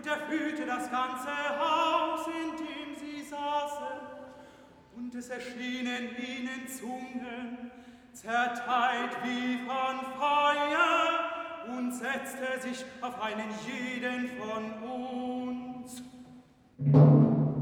erfüllte das ganze Haus, in dem sie saßen, und es erschienen ihnen Zungen, zerteilt wie von Feuer, und setzte sich auf einen jeden von uns.